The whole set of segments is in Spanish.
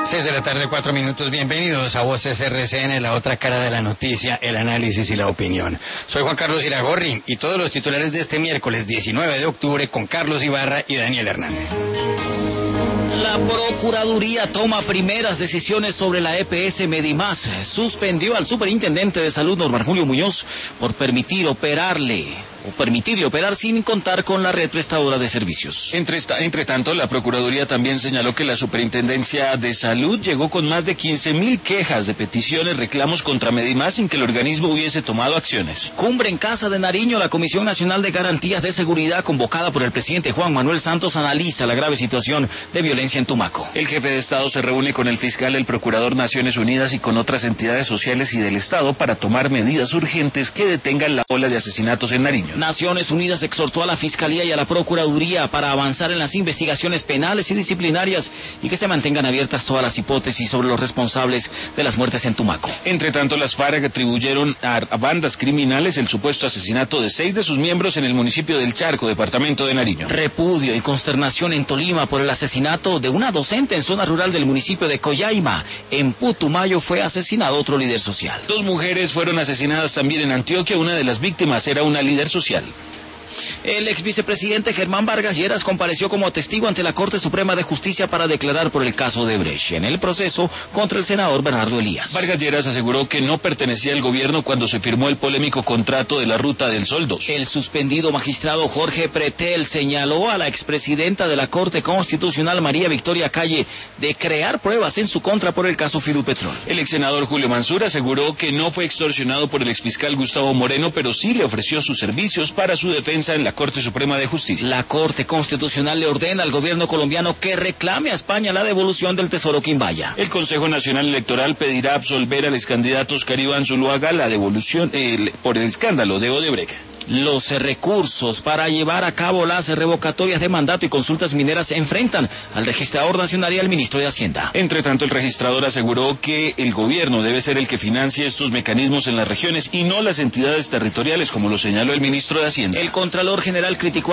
6 de la tarde, 4 minutos. Bienvenidos a Voces RCN, la otra cara de la noticia, el análisis y la opinión. Soy Juan Carlos Iragorri y todos los titulares de este miércoles 19 de octubre con Carlos Ibarra y Daniel Hernández. La Procuraduría toma primeras decisiones sobre la EPS Medimás. Suspendió al superintendente de salud, Norman Julio Muñoz, por permitirle operar sin contar con la red prestadora de servicios. Entre tanto, la Procuraduría también señaló que la Superintendencia de Salud llegó con más de 15.000 quejas de peticiones, reclamos contra Medimás sin que el organismo hubiese tomado acciones. Cumbre en Casa de Nariño. La Comisión Nacional de Garantías de Seguridad, convocada por el presidente Juan Manuel Santos, analiza la grave situación de violencia en Tumaco. El jefe de Estado se reúne con el fiscal, el procurador Naciones Unidas y con otras entidades sociales y del Estado para tomar medidas urgentes que detengan la ola de asesinatos en Nariño. Naciones Unidas exhortó a la Fiscalía y a la Procuraduría para avanzar en las investigaciones penales y disciplinarias y que se mantengan abiertas todas las hipótesis sobre los responsables de las muertes en Tumaco. Entre tanto, las FARC atribuyeron a bandas criminales el supuesto asesinato de 6 de sus miembros en el municipio del Charco, departamento de Nariño. Repudio y consternación en Tolima por el asesinato de una docente en zona rural del municipio de Collaima. En Putumayo fue asesinado otro líder social. 2 mujeres fueron asesinadas también en Antioquia. Una de las víctimas era una líder social. El ex vicepresidente Germán Vargas Lleras compareció como testigo ante la Corte Suprema de Justicia para declarar por el caso de Brecht en el proceso contra el senador Bernardo Elías. Vargas Lleras aseguró que no pertenecía al gobierno cuando se firmó el polémico contrato de la Ruta del Sol 2. El suspendido magistrado Jorge Pretel señaló a la expresidenta de la Corte Constitucional, María Victoria Calle, de crear pruebas en su contra por el caso Fidupetrol. El ex senador Julio Mansur aseguró que no fue extorsionado por el exfiscal Gustavo Moreno, pero sí le ofreció sus servicios para su defensa en la Corte Suprema de Justicia. La Corte Constitucional le ordena al gobierno colombiano que reclame a España la devolución del tesoro Quimbaya. El Consejo Nacional Electoral pedirá absolver al excandidato Oscar Iván Zuluaga la devolución por el escándalo de Odebrecht. Los recursos para llevar a cabo las revocatorias de mandato y consultas mineras se enfrentan al registrador nacional y al ministro de Hacienda. Entre tanto, el registrador aseguró que el gobierno debe ser el que financie estos mecanismos en las regiones y no las entidades territoriales, como lo señaló el ministro de Hacienda. El Contralor General criticó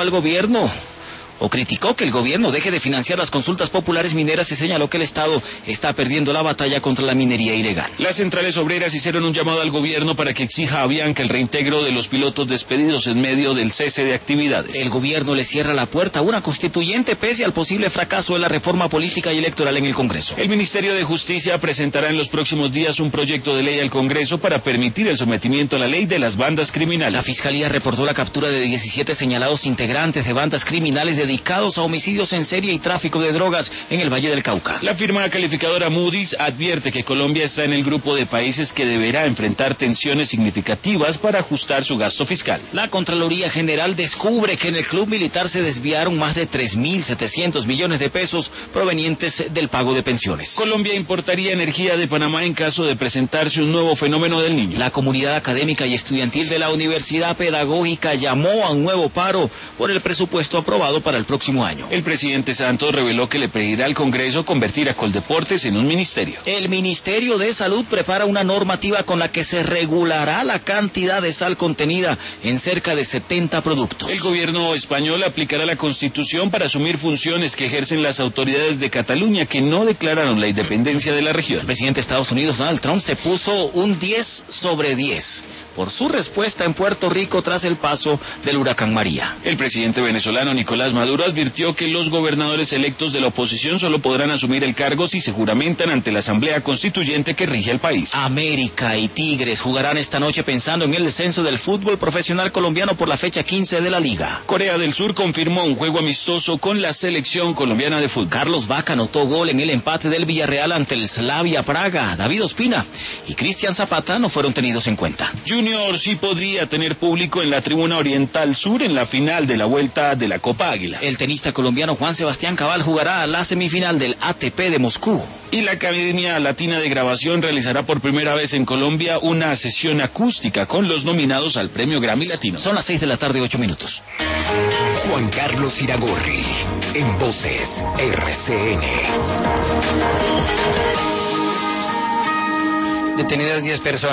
que el gobierno deje de financiar las consultas populares mineras y señaló que el Estado está perdiendo la batalla contra la minería ilegal. Las centrales obreras hicieron un llamado al gobierno para que exija a Avianca el reintegro de los pilotos despedidos en medio del cese de actividades. El gobierno le cierra la puerta a una constituyente pese al posible fracaso de la reforma política y electoral en el Congreso. El Ministerio de Justicia presentará en los próximos días un proyecto de ley al Congreso para permitir el sometimiento a la ley de las bandas criminales. La Fiscalía reportó la captura de 17 señalados integrantes de bandas criminales dedicados a homicidios en serie y tráfico de drogas en el Valle del Cauca. La firma calificadora Moody's advierte que Colombia está en el grupo de países que deberá enfrentar tensiones significativas para ajustar su gasto fiscal. La Contraloría General descubre que en el Club Militar se desviaron más de 3.700 millones de pesos provenientes del pago de pensiones. Colombia importaría energía de Panamá en caso de presentarse un nuevo fenómeno del Niño. La comunidad académica y estudiantil de la Universidad Pedagógica llamó a un nuevo paro por el presupuesto aprobado para el próximo año. El presidente Santos reveló que le pedirá al Congreso convertir a Coldeportes en un ministerio. El Ministerio de Salud prepara una normativa con la que se regulará la cantidad de sal contenida en cerca de 70 productos. El gobierno español aplicará la Constitución para asumir funciones que ejercen las autoridades de Cataluña que no declararon la independencia de la región. El presidente de Estados Unidos, Donald Trump, se puso un 10 sobre 10 por su respuesta en Puerto Rico tras el paso del huracán María. El presidente venezolano Nicolás Maduro advirtió que los gobernadores electos de la oposición solo podrán asumir el cargo si se juramentan ante la Asamblea Constituyente que rige el país. América y Tigres jugarán esta noche pensando en el descenso del fútbol profesional colombiano por la fecha 15 de la Liga. Corea del Sur confirmó un juego amistoso con la selección colombiana de fútbol. Carlos Vaca anotó gol en el empate del Villarreal ante el Slavia Praga. David Ospina y Cristian Zapata no fueron tenidos en cuenta. Junior sí podría tener público en la tribuna oriental sur en la final de la vuelta de la Copa Águila. El tenista colombiano Juan Sebastián Cabal jugará la semifinal del ATP de Moscú. Y la Academia Latina de Grabación realizará por primera vez en Colombia una sesión acústica con los nominados al Premio Grammy Latino. Son las 6 de la tarde, 8 minutos. Juan Carlos Iragorri, en Voces RCN. Detenidas 10 personas.